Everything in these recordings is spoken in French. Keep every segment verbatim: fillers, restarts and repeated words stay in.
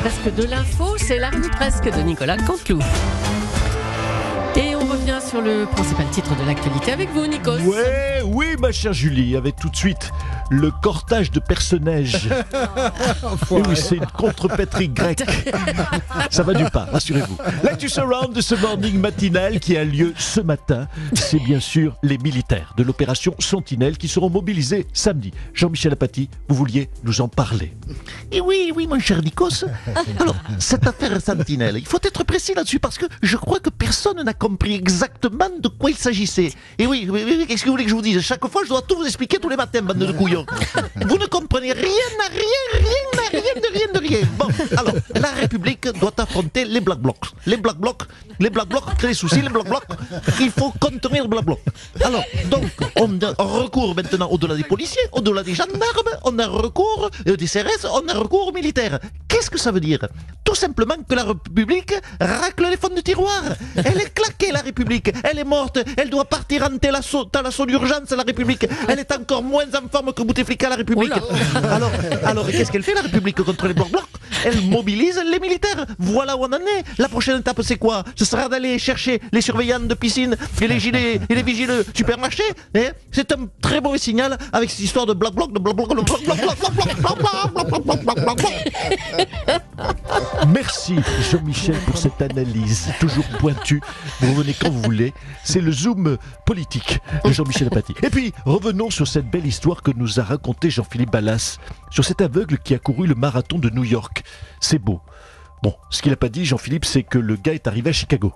presque de l'info, c'est la revue presque de Nicolas Canteloup. Et on revient sur le principal titre de l'actualité avec vous, Nikos. Ouais, oui, ma chère Julie, avec tout de suite le cortège de personnages. Et oui, c'est une contrepétrie grecque. Ça va du pas, rassurez-vous. L'actu surround de ce morning matinal qui a lieu ce matin, c'est bien sûr les militaires de l'opération Sentinelle qui seront mobilisés samedi. Jean-Michel Apathy, vous vouliez nous en parler? Et oui, oui, mon cher Nikos. Alors, cette affaire Sentinelle, il faut être précis là-dessus parce que je crois que personne n'a compris exactement de quoi il s'agissait. Et oui, oui, oui, qu'est-ce que vous voulez que je vous dise? Chaque fois, je dois tout vous expliquer tous les matins, bande de couillons. Vous ne comprenez rien, à rien, rien, à rien, de rien, de rien. Bon, alors, la République doit affronter les Black Blocs. Les Black Blocs, les Black Blocs créent des soucis, les Black Blocs, il faut contenir les Black Blocs. Alors, donc, on a recours maintenant au-delà des policiers, au-delà des gendarmes, on a recours euh, des C R S, on a recours aux militaires. Qu'est-ce que ça veut dire? Tout simplement que la République racle les fonds de tiroir. Elle est claquée, la République. Elle est morte. Elle doit partir en thalasso, thalasso d'urgence, la République. Elle est encore moins en forme que Bouteflika, la République. Alors, alors qu'est-ce qu'elle fait, la République, contre les Black Blocs? Elle mobilise les militaires. Voilà où on en est. La prochaine étape, c'est quoi? Ce sera d'aller chercher les surveillants de piscine et les gilets et les vigiles supermarchés. Eh, c'est un très mauvais signal avec cette histoire de Black Bloc, de Black Bloc, de Black Bloc, Black Bloc, Black Bloc, Black Bloc, Black Bloc, Black Bloc. Merci Jean-Michel pour cette analyse toujours pointue. Vous revenez quand vous voulez. C'est le zoom politique de Jean-Michel Apathy. Et puis revenons sur cette belle histoire que nous a raconté Jean-Philippe Ballas sur cet aveugle qui a couru le marathon de New York. C'est beau. Bon, ce qu'il n'a pas dit, Jean-Philippe, c'est que le gars est arrivé à Chicago.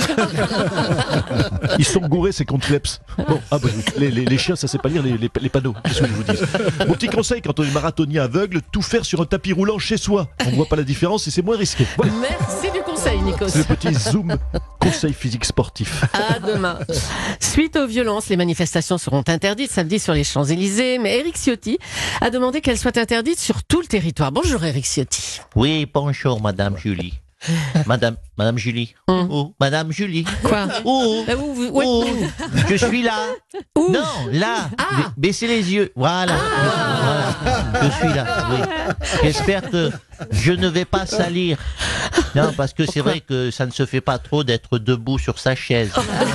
Ils sont gourés, ces compleps. Bon, ah bah, les, les, les chiens, ça sait pas lire les, les, les panneaux. Qu'est-ce que je vous dis? Mon petit conseil quand on est marathonien aveugle, tout faire sur un tapis roulant chez soi. On voit pas la différence et c'est moins risqué. Voilà. Merci du conseil, Nikos. C'est le petit zoom conseil physique sportif. À demain. Suite aux violences, les manifestations seront interdites samedi sur les Champs-Élysées, mais Éric Ciotti a demandé qu'elles soient interdites sur tout le territoire. Bonjour Éric Ciotti. Oui, bonjour, Madame Julie. Madame, Madame Julie. Hum. Oh, Madame Julie. Quoi? Oh, Euh, où, vous- où oh, êtes-vous? je suis là. Où? Non, là. Ah. Baissez les yeux. Voilà. Voilà. Je suis là. Oui. J'espère que je ne vais pas salir. Non, parce que c'est vrai que ça ne se fait pas trop d'être debout sur sa chaise.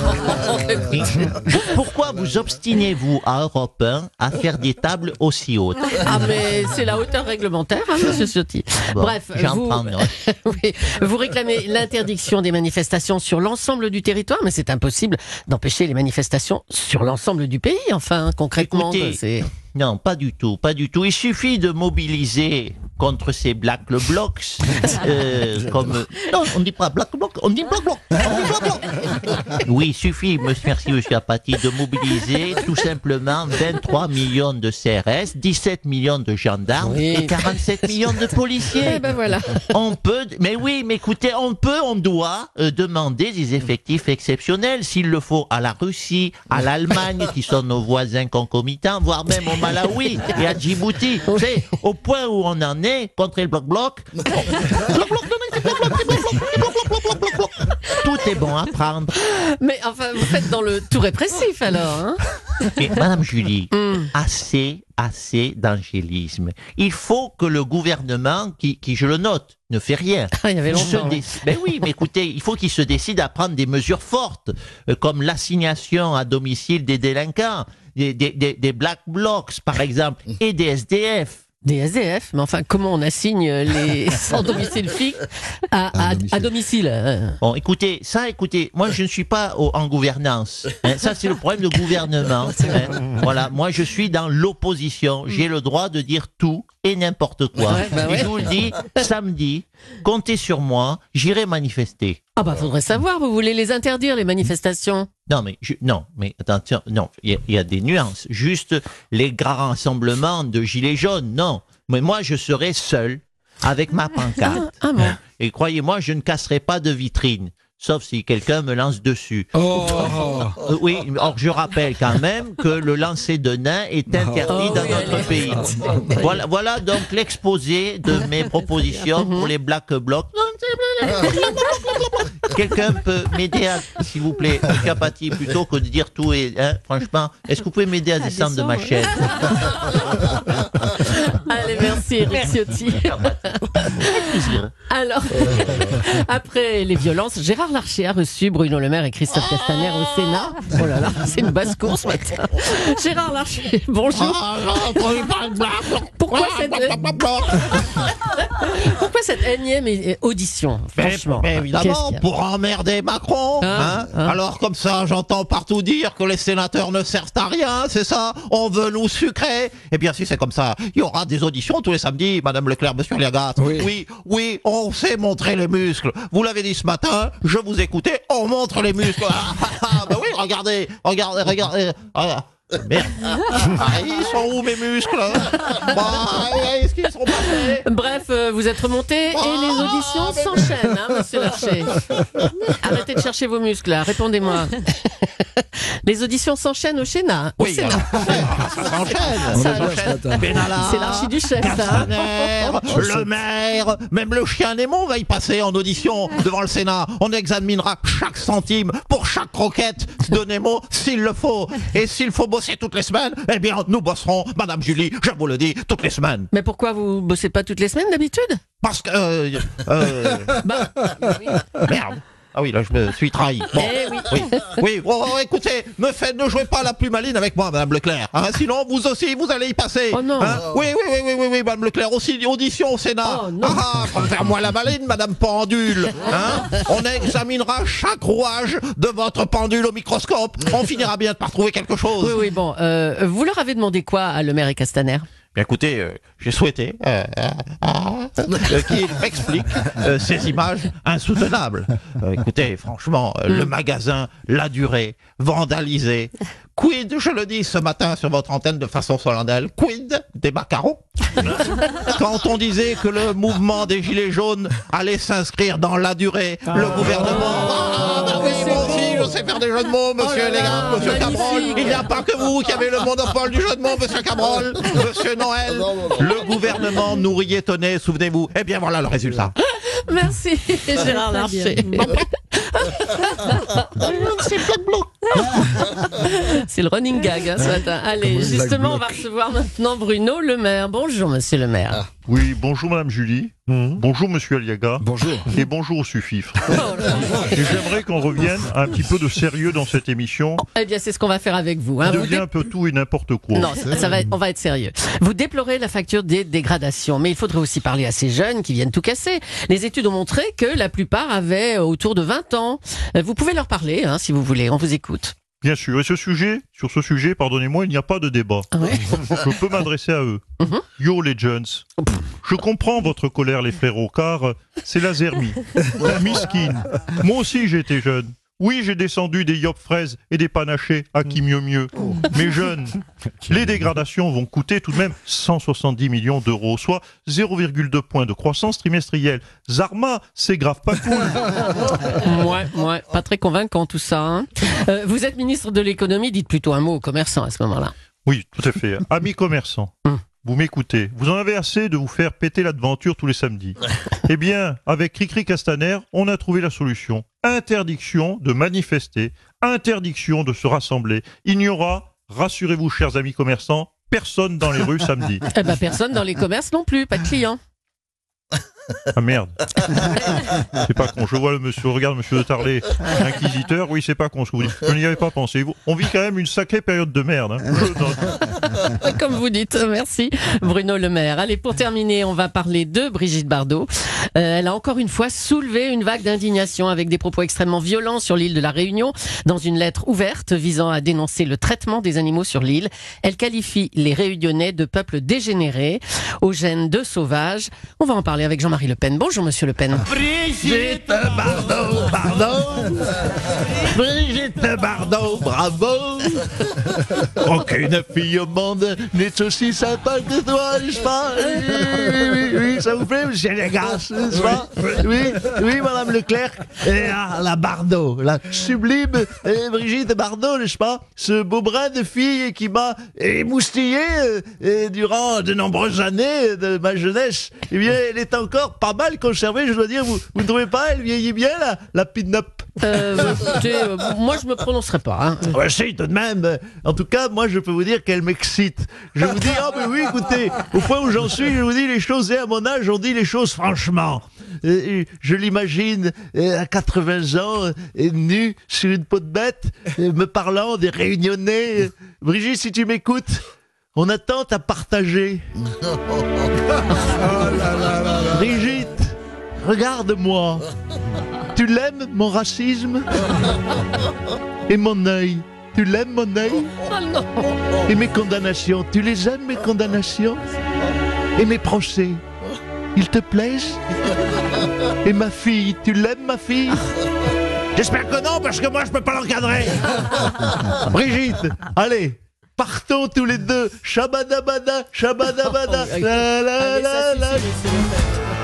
Pourquoi vous obstinez-vous à Europe un à faire des tables aussi hautes? Ah mais c'est la hauteur réglementaire, hein, Monsieur Ciotti. Bon, Bref, j'en vous, prends note. oui, vous réclamez l'interdiction des manifestations sur l'ensemble du territoire, mais c'est impossible d'empêcher les manifestations sur l'ensemble du pays. Enfin, concrètement, Écoutez, c'est. Non, pas du tout, pas du tout. Il suffit de mobiliser contre ces Black Blocs, euh, comme... Non, on ne dit pas Black Bloc, on dit Black Bloc. On dit Black Bloc. Oui, il suffit, monsieur, merci monsieur Apathy, de mobiliser tout simplement vingt-trois millions de C R S, dix-sept millions de gendarmes Oui. et quarante-sept millions de policiers. Eh ben voilà. On peut, mais oui, mais écoutez, on peut, on doit euh, demander des effectifs exceptionnels, s'il le faut, à la Russie, à l'Allemagne, qui sont nos voisins concomitants, voire même au Malawi et à Djibouti. Vous savez, au point où on en est contre le bloc-bloc. Tout est bon à prendre. Mais enfin, vous faites dans le tout répressif alors, hein? Mais Madame Julie, Mm. assez, assez d'angélisme. Il faut que le gouvernement, qui, qui je le note, ne fait rien. Ah, il y avait Se longtemps. dé- Ben oui, mais écoutez, il faut qu'il se décide à prendre des mesures fortes, euh, comme l'assignation à domicile des délinquants, des, des, des, des Black Blocs, par exemple, et des S D F. Des S D F, mais enfin, comment on assigne les sans domicile fixe à, à, à domicile hein? Bon, écoutez, ça, écoutez, moi je ne suis pas au- en gouvernance. Hein, ça, c'est le problème de gouvernement. Hein. Voilà, moi je suis dans l'opposition. J'ai le droit de dire tout et n'importe quoi. Ouais, bah Et ouais. je vous le dis, samedi, comptez sur moi, j'irai manifester. Ah bah faudrait savoir, vous voulez les interdire les manifestations? Non, mais je, non, mais attention, non, il y, a- il y a des nuances. Juste les grands rassemblements de gilets jaunes, non. Mais moi, je serai seul avec ma pancarte. Ah, ah bon. Et croyez-moi, je ne casserai pas de vitrine. Sauf si quelqu'un me lance dessus. Oh. Euh, oui, or je rappelle quand même que le lancer de nains est interdit Oh dans oui, notre allez. pays. Voilà, voilà donc l'exposé de mes propositions pour les Black Blocs. Quelqu'un peut m'aider, à, s'il vous plaît, Monsieur Apathy, plutôt que de dire tout et hein, franchement, est-ce que vous pouvez m'aider à descendre de ma chaise? Allez, merci Eric Ciotti. Alors, après les violences, Gérard Larcher a reçu Bruno Le Maire et Christophe Castaner au Sénat. Oh là là, c'est une basse course ce matin. Gérard Larcher, bonjour. Pourquoi cette, Pourquoi cette énième audition, franchement? Mais, mais évidemment, pour emmerder Macron. Hein, hein hein. Alors comme ça, j'entends partout dire que les sénateurs ne servent à rien, c'est ça? On veut nous sucrer. Eh bien, si c'est comme ça, il y aura des auditions tous les samedis, Madame Leclerc, Monsieur Liagat. Oui. oui, oui, on sait montrer les muscles. Vous l'avez dit ce matin, je vous écoutais, on montre les muscles. Ah, ah, ah, bah oui, regardez, regardez, regardez. regardez. Merde. Ah, ils sont où mes muscles? Bah, est-ce qu'ils sont passés? Bref, euh, vous êtes remonté et les auditions s'enchaînent, hein, Monsieur Larcher. Arrêtez de chercher vos muscles, là. Répondez-moi. Les auditions s'enchaînent au Sénat. Au Oui, Sénat. alors, ça s'enchaîne. On Ça est là ce s'enchaîne. matin. Benalla, C'est l'archiduchesse, hein. Castaner, le maire, même le chien Némon va y passer en audition devant le Sénat. On examinera chaque centime pour chaque croquette de Nemo s'il le faut. Et s'il faut bosser toutes les semaines, eh bien, nous bosserons, Madame Julie, je vous le dis, toutes les semaines. Mais pourquoi vous bossez pas toutes les semaines d'habitude? Parce que... Euh, euh, Bah, oui. merde. Ah oui, là, je me suis trahi. Bon. Eh oui. Oui, oui. Oh, oh, écoutez, me faites, ne jouez pas la plus maline avec moi, Madame Leclerc. Hein, sinon, vous aussi, vous allez y passer. Oh non. Hein oui, oui, oui, oui, oui, oui, Madame Leclerc, aussi audition au Sénat. Oh non. Ah, ah, faire moi la maline, Madame Pendule. Hein on examinera chaque rouage de votre pendule au microscope. On finira bien par trouver quelque chose. Oui, oui, bon. Euh, vous leur avez demandé quoi à Le Maire et Castaner? Bien, écoutez, euh, j'ai souhaité euh, euh, euh, qu'il m'explique euh, ces images insoutenables. Euh, écoutez, franchement, euh, le magasin, la durée, vandalisé. Quid, je le dis ce matin sur votre antenne de façon solennelle, quid des macarons? Quand on disait que le mouvement des Gilets jaunes allait s'inscrire dans la durée, le gouvernement... Ah, bah oui, moi aussi, je sais faire des jeux de mots, monsieur Oh là Elegant, là, monsieur Cabrol. magnifique. Il n'y a pas que vous qui avez le monopole du jeu de mots, monsieur Cabrol, monsieur Noël. Le gouvernement nourrit étonné, souvenez-vous. Eh bien, voilà le résultat. Merci, Gérard Larcher. C'est le running gag hein, ce matin. Allez, Comme une justement, on blague va bloc. recevoir maintenant Bruno Le Maire. Bonjour, Monsieur Le Maire. Oui, bonjour Madame Julie, bonjour Monsieur Aliaga, Bonjour. et bonjour au Suffifre. Oh là là. Et j'aimerais qu'on revienne à un petit peu de sérieux dans cette émission. Eh bien, c'est ce qu'on va faire avec vous. Hein. Il Vous devient dé- un peu tout et n'importe quoi. Non, ça, ça va être- on va être sérieux. Vous déplorez la facture des dégradations, mais il faudrait aussi parler à ces jeunes qui viennent tout casser. Les études ont montré que la plupart avaient autour de vingt ans. Euh, Vous pouvez leur parler, hein, si vous voulez. On vous écoute. Bien sûr, et ce sujet, sur ce sujet, pardonnez-moi, il n'y a pas de débat. Ah ouais. Je peux m'adresser à eux. Mhm. Yo les jeunes, je comprends votre colère les frérots, car euh, c'est la zermie. Miskine, moi aussi j'ai été jeune. Oui, j'ai descendu des yop fraises et des panachés à qui mieux mieux. Mais jeunes, les dégradations vont coûter tout de même cent soixante-dix millions d'euros, soit zéro virgule deux points de croissance trimestrielle. Zarma, c'est grave pas cool. Ouais, ouais, pas très convaincant tout ça. Hein. Euh, vous êtes ministre de l'économie, dites plutôt un mot aux commerçants à ce moment-là. Oui, tout à fait. Amis commerçants, Hum. vous m'écoutez. Vous en avez assez de vous faire péter la devanture tous les samedis. Eh bien, avec Cricri Castaner, on a trouvé la solution. Interdiction de manifester, interdiction de se rassembler. Il n'y aura, rassurez-vous chers amis commerçants, personne dans les rues samedi. Eh ben, personne dans les commerces non plus, pas de clients. Ah merde. C'est pas con. Je vois le monsieur, regarde monsieur de Tarlet, inquisiteur. Oui, c'est pas con ce que vous dites. Je n'y avais pas pensé. On vit quand même une sacrée période de merde. Hein. Je note. Comme vous dites, merci Bruno Le Maire. Allez, pour terminer, on va parler de Brigitte Bardot. Euh, elle a encore une fois soulevé une vague d'indignation avec des propos extrêmement violents sur l'île de la Réunion. Dans une lettre ouverte visant à dénoncer le traitement des animaux sur l'île, elle qualifie les Réunionnais de peuple dégénéré, aux gènes de sauvages. On va en parler avec Jean-Marie Le Pen. Bonjour Monsieur Le Pen. Brigitte Bardot, pardon. Brigitte Bardot, bravo. Aucune fille au monde n'est aussi sympa que toi, n'est-ce pas? Oui, oui, oui, oui, ça vous plaît, monsieur Légas, n'est-ce pas? Oui, oui, madame Leclerc. Et ah, la Bardot, la sublime eh, Brigitte Bardot, n'est-ce pas? Ce beau brin de fille qui m'a émoustillé euh, eh, durant de nombreuses années de ma jeunesse. Eh bien, elle est encore pas mal conservée, je dois dire. Vous, vous ne trouvez pas? Elle vieillit bien, la, la pin-up. Euh, bah, écoutez, euh, moi je me prononcerai pas. Hein. Ouais, si, tout de même. En tout cas, moi, je peux vous dire qu'elle m'excite. Je vous dis, ah, mais oui, écoutez, au point où j'en suis, je vous dis les choses, et à mon âge, on dit les choses franchement. Euh, je l'imagine euh, à quatre-vingts ans, euh, nue sur une peau de bête, euh, me parlant des réunionnais. Brigitte, si tu m'écoutes, on a tant à partager. Brigitte, regarde-moi. Tu l'aimes, mon racisme? Et mon œil? Tu l'aimes, mon œil? Oh non. Et mes condamnations? Tu les aimes, mes condamnations? Et mes procès? Ils te plaisent? Et ma fille? Tu l'aimes, ma fille? J'espère que non, parce que moi, je peux pas l'encadrer. Brigitte, allez, partons tous les deux. Shabadabada, shabadabada. Oh, La, la, allez, ça la, la. suffit, monsieur Lefebvre.